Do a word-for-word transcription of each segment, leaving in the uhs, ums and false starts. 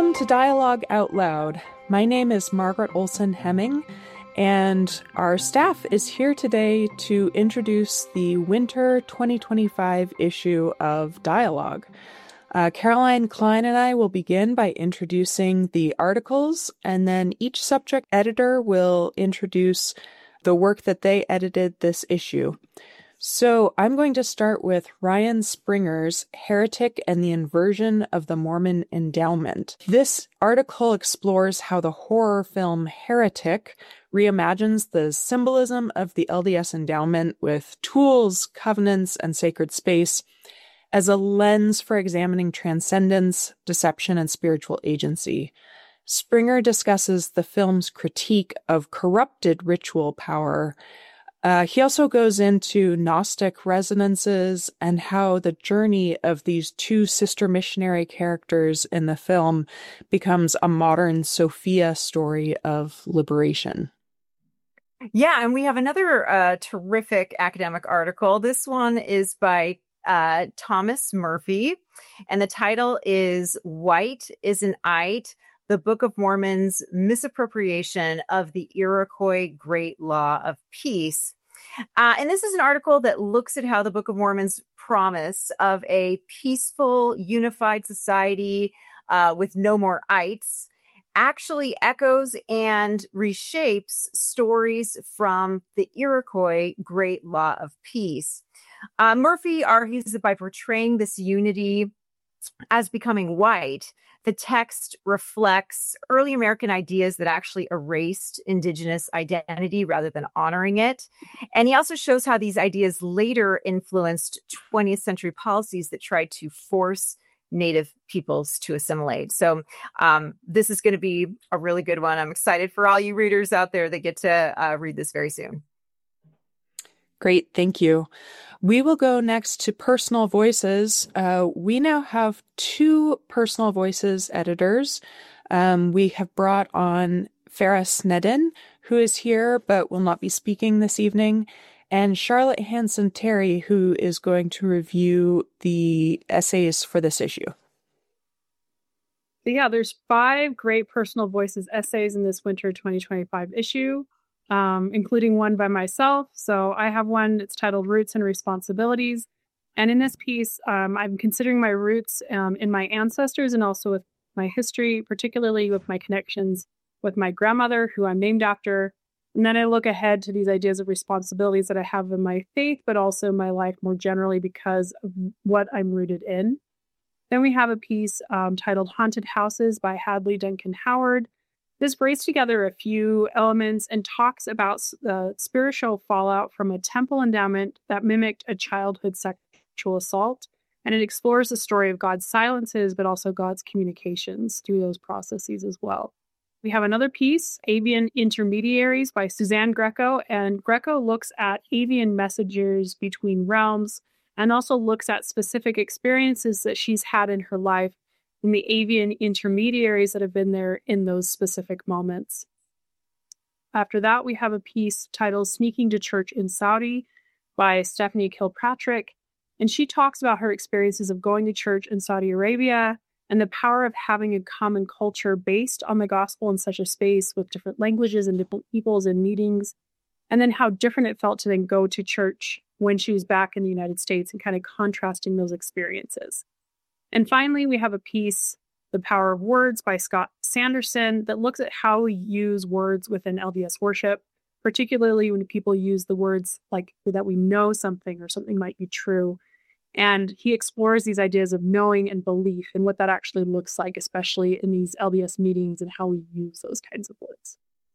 Welcome to Dialogue Out Loud. My name is Margaret Olson Hemming, and our staff is here today to introduce the winter twenty twenty-five issue of Dialogue. Uh, Caroline Klein and I will begin by introducing the articles, and then each subject editor will introduce the work that they edited this issue. So I'm going to start with Ryan Springer's Heretic and the Inversion of the Mormon Endowment. This article explores how the horror film Heretic reimagines the symbolism of the L D S endowment with tools, covenants, and sacred space as a lens for examining transcendence, deception, and spiritual agency. Springer discusses the film's critique of corrupted ritual power. Uh, he also goes into Gnostic resonances and how the journey of these two sister missionary characters in the film becomes a modern Sophia story of liberation. Yeah, and we have another uh, terrific academic article. This one is by uh, Thomas Murphy, and the title is White is an Ite, the Book of Mormon's Misappropriation of the Iroquois Great Law of Peace. Uh, and this is an article that looks at how the Book of Mormon's promise of a peaceful, unified society uh, with no more ites actually echoes and reshapes stories from the Iroquois Great Law of Peace. Uh, Murphy argues that by portraying this unity as becoming white, the text reflects early American ideas that actually erased Indigenous identity rather than honoring it. And he also shows how these ideas later influenced twentieth century policies that tried to force Native peoples to assimilate. So um, this is going to be a really good one. I'm excited for all you readers out there that get to uh, read this very soon. Great, thank you. We will go next to Personal Voices. Uh, we now have two Personal Voices editors. Um, we have brought on Farah Snedden, who is here but will not be speaking this evening, and Charlotte Hanson-Terry, who is going to review the essays for this issue. Yeah, there's five great Personal Voices essays in this winter twenty twenty-five issue. Um, including one by myself. So I have one, it's titled Roots and Responsibilities. And in this piece, um, I'm considering my roots um, in my ancestors and also with my history, particularly with my connections with my grandmother, who I'm named after. And then I look ahead to these ideas of responsibilities that I have in my faith, but also my life more generally because of what I'm rooted in. Then we have a piece um, titled Haunted Houses by Hadley Duncan Howard. This brings together a few elements and talks about the spiritual fallout from a temple endowment that mimicked a childhood sexual assault. And it explores the story of God's silences, but also God's communications through those processes as well. We have another piece, Avian Intermediaries by Suzanne Greco. And Greco looks at avian messengers between realms and also looks at specific experiences that she's had in her life and the avian intermediaries that have been there in those specific moments. After that, we have a piece titled Sneaking to Church in Saudi by Stephanie Kilpatrick. And she talks about her experiences of going to church in Saudi Arabia and the power of having a common culture based on the gospel in such a space with different languages and different peoples and meetings. And then how different it felt to then go to church when she was back in the United States and kind of contrasting those experiences. And finally, we have a piece, The Power of Words by Scott Sanderson, that looks at how we use words within L D S worship, particularly when people use the words like that we know something or something might be true. And he explores these ideas of knowing and belief and what that actually looks like, especially in these L D S meetings and how we use those kinds of words.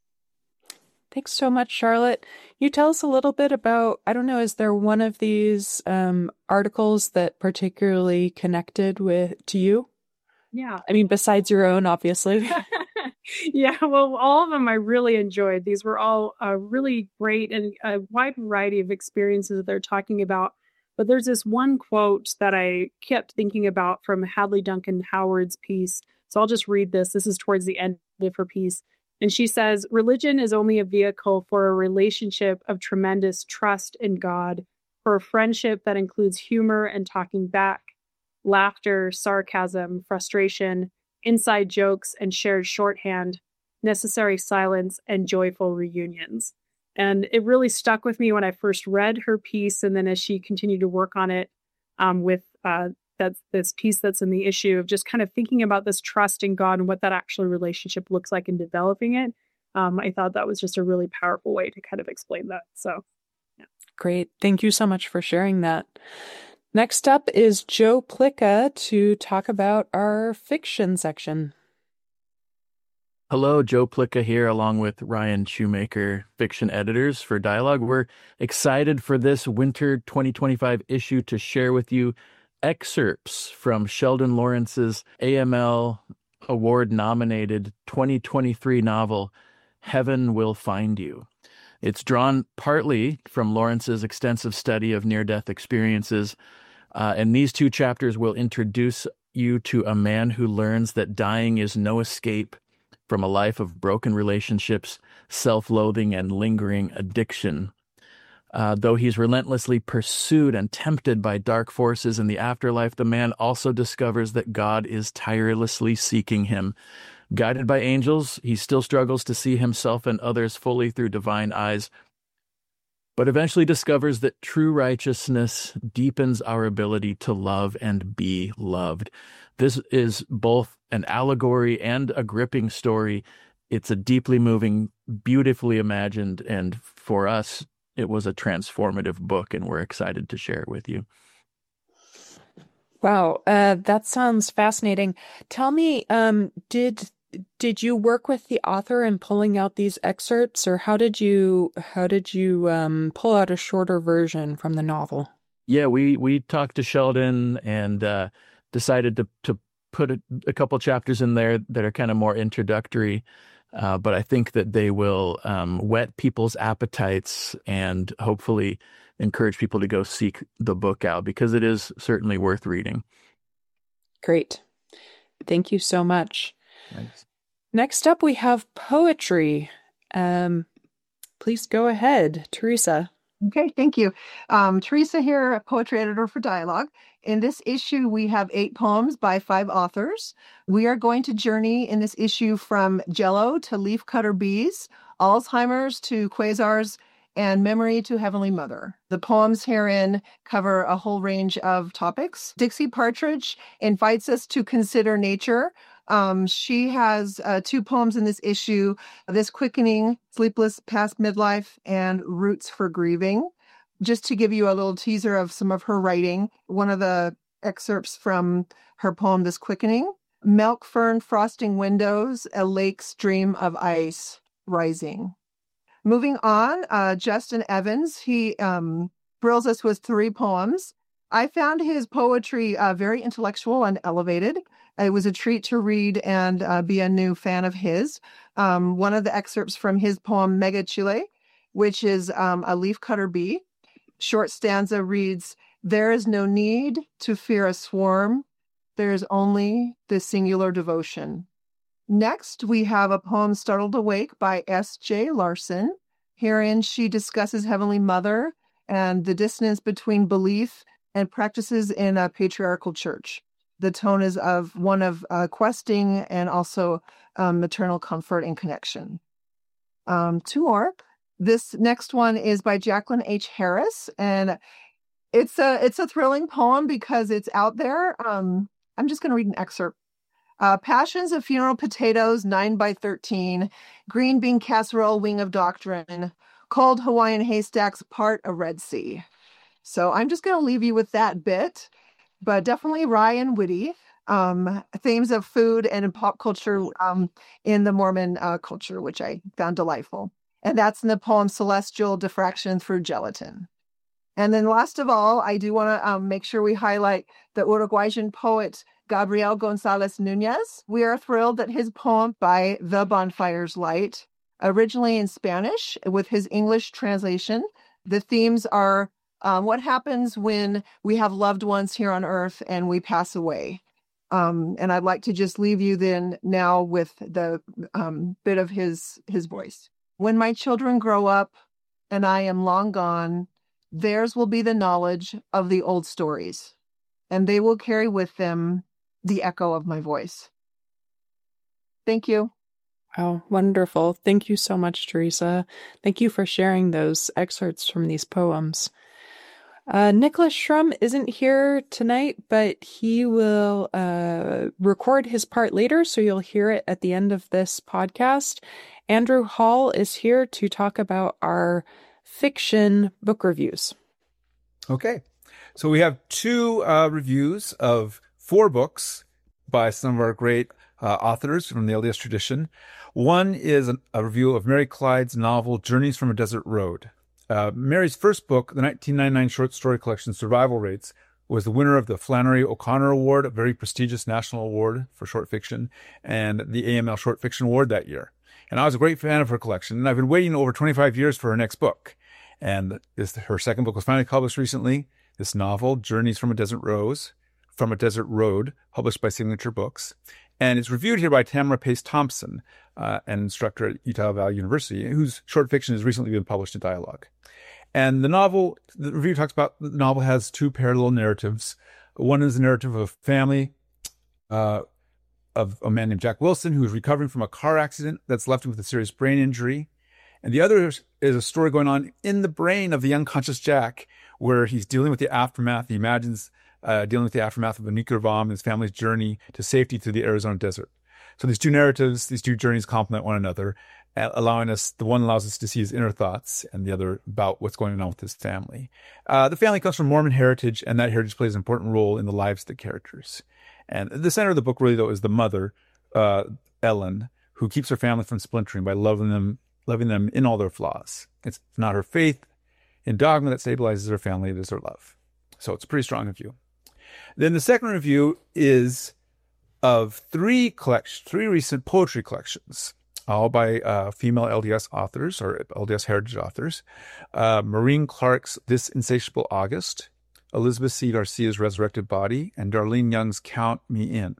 Thanks so much, Charlotte. You tell us a little bit about, I don't know, is there one of these um, articles that particularly connected with to you? Yeah. I mean, besides your own, obviously. Yeah, well, all of them I really enjoyed. These were all uh, really great and a wide variety of experiences that they're talking about. But there's this one quote that I kept thinking about from Hadley Duncan Howard's piece. So I'll just read this. This is towards the end of her piece. And she says, religion is only a vehicle for a relationship of tremendous trust in God, for a friendship that includes humor and talking back, laughter, sarcasm, frustration, inside jokes and shared shorthand, necessary silence, and joyful reunions. And it really stuck with me when I first read her piece, and then as she continued to work on it um, with uh, that this piece that's in the issue of just kind of thinking about this trust in God and what that actual relationship looks like in developing it. Um, I thought that was just a really powerful way to kind of explain that. So, yeah. Great. Thank you so much for sharing that. Next up is Joe Plicka to talk about our fiction section. Hello, Joe Plicka here, along with Ryan Shoemaker, fiction editors for Dialogue. We're excited for this winter twenty twenty-five issue to share with you excerpts from Sheldon Lawrence's A M L Award-nominated twenty twenty-three novel, Heaven Will Find You. It's drawn partly from Lawrence's extensive study of near-death experiences, uh, and these two chapters will introduce you to a man who learns that dying is no escape from a life of broken relationships, self-loathing, and lingering addiction. Uh, though he's relentlessly pursued and tempted by dark forces in the afterlife, the man also discovers that God is tirelessly seeking him. Guided by angels, he still struggles to see himself and others fully through divine eyes, but eventually discovers that true righteousness deepens our ability to love and be loved. This is both an allegory and a gripping story. It's a deeply moving, beautifully imagined, and for us, it was a transformative book, and we're excited to share it with you. Wow, uh, that sounds fascinating. Tell me, um, did did you work with the author in pulling out these excerpts, or how did you how did you um, pull out a shorter version from the novel? Yeah, we we talked to Sheldon and uh, decided to to put a, a couple chapters in there that are kind of more introductory, uh, but I think that they will um, whet people's appetites and hopefully encourage people to go seek the book out, because it is certainly worth reading. Great. Thank you so much. Thanks. Next up, we have poetry. Um, please go ahead, Teresa. Okay, thank you. Um, Teresa here, a poetry editor for Dialogue. In this issue, we have eight poems by five authors. We are going to journey in this issue from Jello to leafcutter bees, Alzheimer's to quasars, and memory to Heavenly Mother. The poems herein cover a whole range of topics. Dixie Partridge invites us to consider nature. Um, she has uh, two poems in this issue, This Quickening, Sleepless Past Midlife, and Roots for Grieving. Just to give you a little teaser of some of her writing, one of the excerpts from her poem, This Quickening: milk fern frosting windows, a lake stream of ice rising. Moving on, uh, Justin Evans, he um, thrills us with three poems. I found his poetry uh, very intellectual and elevated. It was a treat to read and uh, be a new fan of his. Um, one of the excerpts from his poem, Mega Chile, which is um, a leafcutter bee. Short stanza reads, "There is no need to fear a swarm. There is only the singular devotion." Next, we have a poem, Startled Awake, by S J Larson. Herein, she discusses Heavenly Mother and the dissonance between belief and practices in a patriarchal church. The tone is of one of uh, questing and also um, maternal comfort and connection. Um, two more. This next one is by Jacqueline H. Harris, and it's a it's a thrilling poem because it's out there. Um, I'm just going to read an excerpt. Uh, Passions of Funeral Potatoes, nine by thirteen, Green Bean Casserole, Wing of Doctrine, Cold Hawaiian Haystacks, Part a Red Sea. So I'm just going to leave you with that bit, but definitely wry and witty. Um, themes of food and pop culture um, in the Mormon uh, culture, which I found delightful. And that's in the poem Celestial Diffraction Through Gelatin. And then last of all, I do want to um, make sure we highlight the Uruguayan poet Gabriel Gonzalez Nunez. We are thrilled that his poem by The Bonfire's Light, originally in Spanish with his English translation, the themes are um, what happens when we have loved ones here on earth and we pass away. Um, and I'd like to just leave you then now with the um, bit of his his voice. When my children grow up and I am long gone, theirs will be the knowledge of the old stories, and they will carry with them the echo of my voice. Thank you. Oh, wonderful. Thank you so much, Teresa. Thank you for sharing those excerpts from these poems. Uh, Nicholas Shrum isn't here tonight, but he will uh, record his part later, so you'll hear it at the end of this podcast. Andrew Hall is here to talk about our fiction book reviews. Okay. So we have two uh, reviews of four books by some of our great uh, authors from the L D S tradition. One is an, a review of Mary Clyde's novel, Journeys from a Desert Road. Uh, Mary's first book, the nineteen ninety-nine short story collection, Survival Rates, was the winner of the Flannery O'Connor Award, a very prestigious national award for short fiction, and the A M L Short Fiction Award that year. And I was a great fan of her collection, and I've been waiting over twenty-five years for her next book. And this, her second book was finally published recently, this novel, Journeys from a Desert Rose, from a Desert Road, published by Signature Books. And it's reviewed here by Tamara Pace Thompson, uh, an instructor at Utah Valley University, whose short fiction has recently been published in Dialogue. And the novel, the review talks about, the novel has two parallel narratives. One is the narrative of a family, uh, of a man named Jack Wilson, who is recovering from a car accident that's left him with a serious brain injury. And the other is a story going on in the brain of the unconscious Jack, where he's dealing with the aftermath. He imagines uh, dealing with the aftermath of a nuclear bomb and his family's journey to safety through the Arizona desert. So these two narratives, these two journeys complement one another, allowing us, the one allows us to see his inner thoughts and the other about what's going on with his family. Uh, the family comes from Mormon heritage, and that heritage plays an important role in the lives of the characters. And the center of the book really, though, is the mother, uh, Ellen, who keeps her family from splintering by loving them, loving them in all their flaws. It's not her faith in dogma that stabilizes her family, it is her love. So it's a pretty strong review. Then the second review is of three collections, three recent poetry collections, all by uh, female L D S authors or L D S heritage authors. Uh, Maureen Clark's This Insatiable August, Elizabeth C. Garcia's Resurrected Body, and Darlene Young's Count Me In.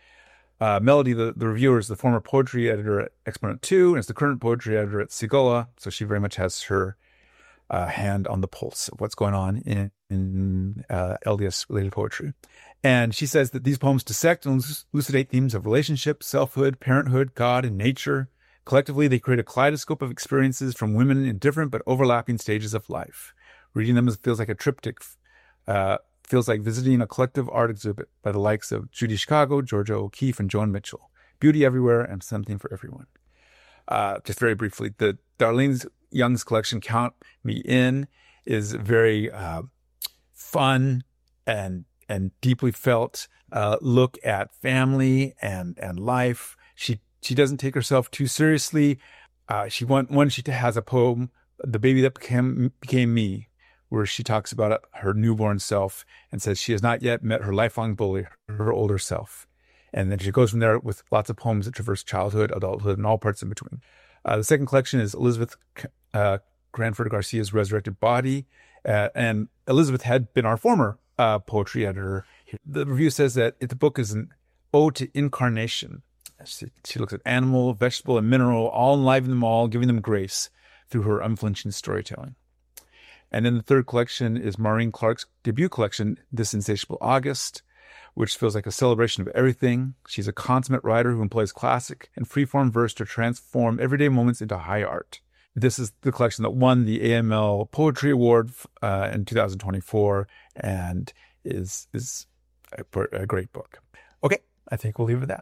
Uh, Melody, the, the reviewer, is the former poetry editor at Exponent two and is the current poetry editor at Segola, so she very much has her uh, hand on the pulse of what's going on in, in uh, L D S-related poetry. And she says that these poems dissect and elucidate themes of relationship, selfhood, parenthood, God, and nature. Collectively, they create a kaleidoscope of experiences from women in different but overlapping stages of life. Reading them feels like a triptych, uh, feels like visiting a collective art exhibit by the likes of Judy Chicago, Georgia O'Keeffe, and Joan Mitchell. Beauty everywhere and something for everyone. Uh, just very briefly, the Darlene Young's collection, Count Me In, is very uh, fun and and deeply felt uh, look at family and and life. She she doesn't take herself too seriously. Uh, she one one she has a poem, "The Baby That Became Became Me," where she talks about her newborn self and says she has not yet met her lifelong bully, her older self. And then she goes from there with lots of poems that traverse childhood, adulthood, and all parts in between. Uh, the second collection is Elizabeth uh, Granford Garcia's Resurrected Body. Uh, and Elizabeth had been our former uh, poetry editor. The review says that the book is an ode to incarnation. She, she looks at animal, vegetable, and mineral, all enlivening them all, giving them grace through her unflinching storytelling. And then the third collection is Maureen Clark's debut collection, This Insatiable August, which feels like a celebration of everything. She's a consummate writer who employs classic and freeform verse to transform everyday moments into high art. This is the collection that won the A M L Poetry Award uh, in two thousand twenty-four and is is a, a great book. Okay, I think we'll leave it at that.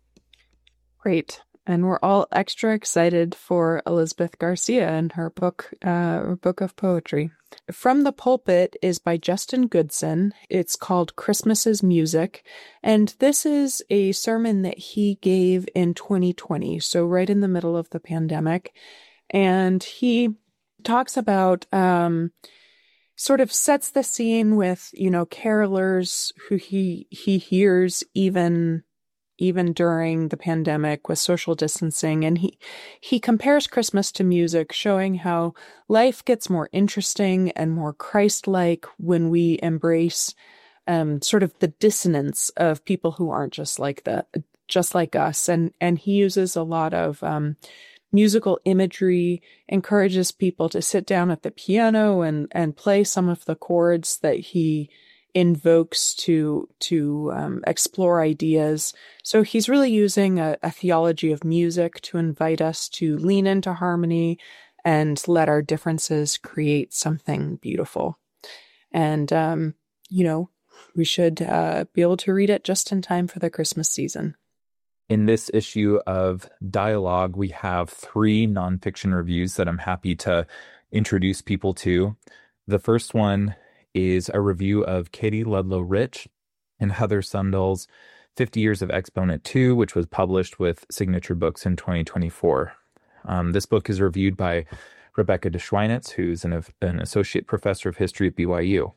Great. And we're all extra excited for Elizabeth Garcia and her book, uh, book of poetry. From the Pulpit is by Justin Goodson. It's called Christmas's Music. And this is a sermon that he gave in twenty twenty, so right in the middle of the pandemic. And he talks about, um, sort of sets the scene with, you know, carolers who he, he hears even even during the pandemic with social distancing. And he, he compares Christmas to music, showing how life gets more interesting and more Christ-like when we embrace um, sort of the dissonance of people who aren't just like the, just like us. And, and he uses a lot of um, musical imagery, encourages people to sit down at the piano and, and play some of the chords that he invokes to to um, explore ideas. So he's really using a, a theology of music to invite us to lean into harmony and let our differences create something beautiful. And, um, you know, we should uh, be able to read it just in time for the Christmas season. In this issue of Dialogue, we have three nonfiction reviews that I'm happy to introduce people to. The first one is a review of Katie Ludlow Rich and Heather Sundall's fifty Years of Exponent two, which was published with Signature Books in twenty twenty-four. Um, this book is reviewed by Rebecca DeSchweinitz, who's an, an associate professor of history at B Y U.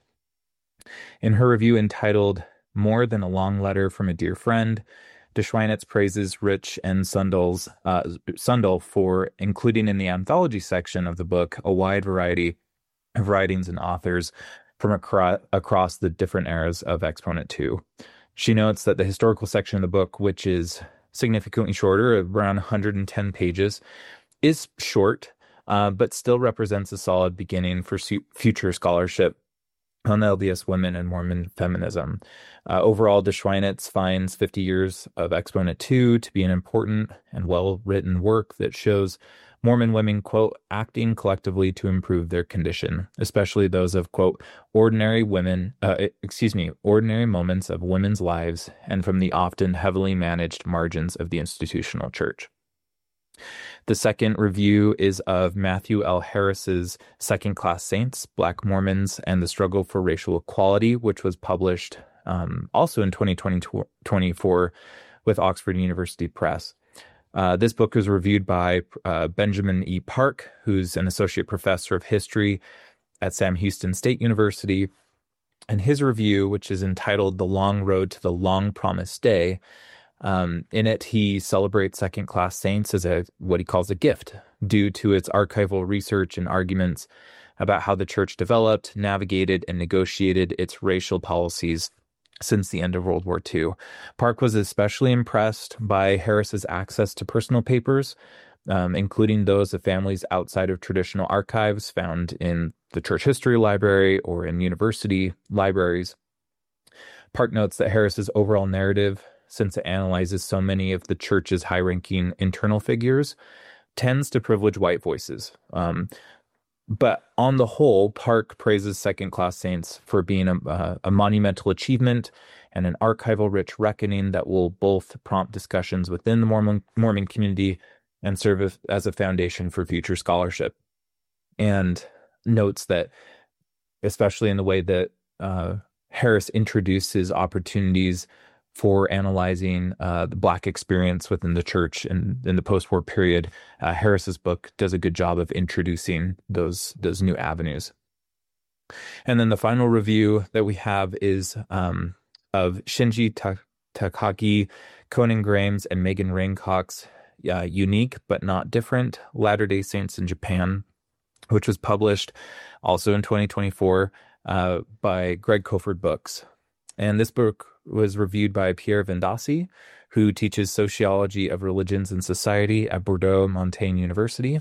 In her review entitled More Than a Long Letter from a Dear Friend, DeSchweinitz praises Rich and Sundall's, uh, Sundall for including in the anthology section of the book a wide variety of writings and authors from acro- across the different eras of Exponent two. She notes that the historical section of the book, which is significantly shorter, around one hundred ten pages, is short, uh, but still represents a solid beginning for su- future scholarship on L D S women and Mormon feminism. Uh, overall, DeSchweinitz finds fifty Years of Exponent two to be an important and well-written work that shows Mormon women, quote, acting collectively to improve their condition, especially those of, quote, ordinary women, uh, excuse me, ordinary moments of women's lives and from the often heavily managed margins of the institutional church. The second review is of Matthew L. Harris's Second Class Saints, Black Mormons, and the Struggle for Racial Equality, which was published um, also in twenty twenty-four with Oxford University Press. Uh, this book was reviewed by uh, Benjamin E. Park, who's an associate professor of history at Sam Houston State University. And his review, which is entitled The Long Road to the Long Promised Day, Um, in it, he celebrates Second Class Saints as a what he calls a gift due to its archival research and arguments about how the church developed, navigated, and negotiated its racial policies since the end of World War Two. Park was especially impressed by Harris's access to personal papers, um, including those of families outside of traditional archives found in the church history library or in university libraries. Park notes that Harris's overall narrative, since it analyzes so many of the church's high-ranking internal figures, tends to privilege white voices. Um, but on the whole, Park praises Second Class Saints for being a, uh, a monumental achievement and an archival-rich reckoning that will both prompt discussions within the Mormon, Mormon community and serve as a foundation for future scholarship. And notes that, especially in the way that uh, Harris introduces opportunities for analyzing uh, the Black experience within the church in, in the post-war period, uh, Harris's book does a good job of introducing those those new avenues. And then the final review that we have is um, of Shinji Ta- Takagi, Conan Grimes, and Megan Raincock's uh, Unique But Not Different, Latter-day Saints in Japan, which was published also in twenty twenty-four uh, by Greg Koford Books. And this book was reviewed by Pierre Vendasi, who teaches sociology of religions and society at Bordeaux Montaigne University.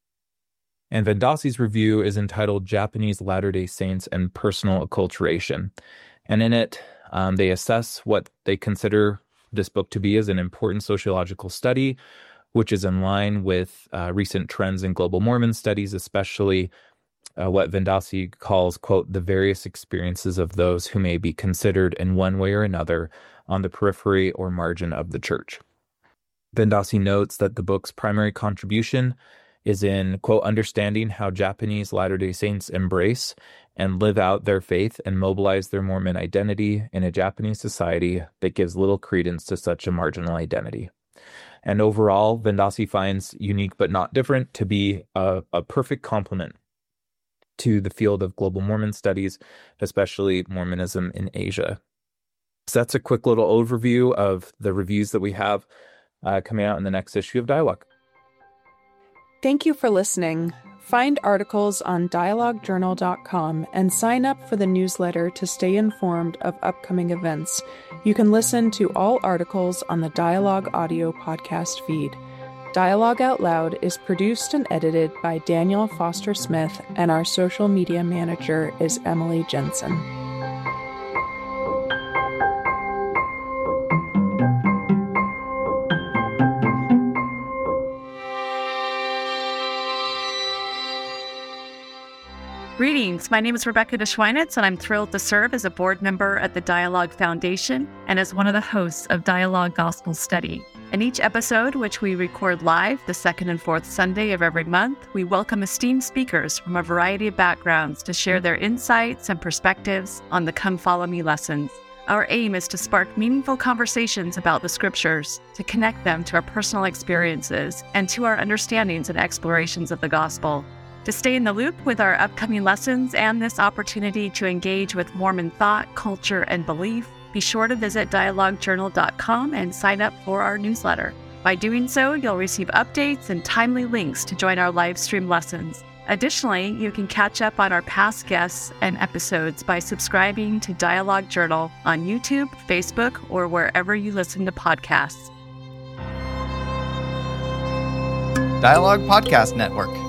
And Vendasi's review is entitled Japanese Latter-day Saints and Personal Acculturation. And in it, um, they assess what they consider this book to be as an important sociological study, which is in line with uh, recent trends in global Mormon studies, especially Uh, what Vendasi calls, quote, the various experiences of those who may be considered in one way or another on the periphery or margin of the church. Vendasi notes that the book's primary contribution is in, quote, understanding how Japanese Latter-day Saints embrace and live out their faith and mobilize their Mormon identity in a Japanese society that gives little credence to such a marginal identity. And overall, Vendasi finds Unique But Not Different to be a, a perfect complement to the field of global Mormon studies, especially Mormonism in Asia. So that's a quick little overview of the reviews that we have uh, coming out in the next issue of Dialogue. Thank you for listening. Find articles on dialogue journal dot com and sign up for the newsletter to stay informed of upcoming events. You can listen to all articles on the Dialogue audio podcast feed. Dialogue Out Loud is produced and edited by Daniel Foster Smith, and our social media manager is Emily Jensen. Greetings. My name is Rebecca DeSchweinitz, and I'm thrilled to serve as a board member at the Dialogue Foundation and as one of the hosts of Dialogue Gospel Study. In each episode, which we record live the second and fourth Sunday of every month, we welcome esteemed speakers from a variety of backgrounds to share their insights and perspectives on the Come Follow Me lessons. Our aim is to spark meaningful conversations about the scriptures, to connect them to our personal experiences and to our understandings and explorations of the gospel. To stay in the loop with our upcoming lessons and this opportunity to engage with Mormon thought, culture, and belief, be sure to visit dialogue journal dot com and sign up for our newsletter. By doing so, you'll receive updates and timely links to join our live stream lessons. Additionally, you can catch up on our past guests and episodes by subscribing to Dialogue Journal on YouTube, Facebook, or wherever you listen to podcasts. Dialogue Podcast Network.